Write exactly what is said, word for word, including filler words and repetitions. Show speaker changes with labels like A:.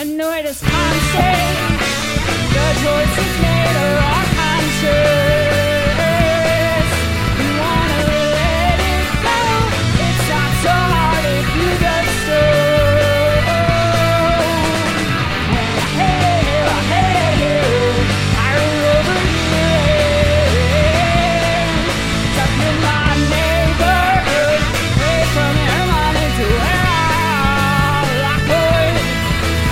A: I know it is constant. The choice is made.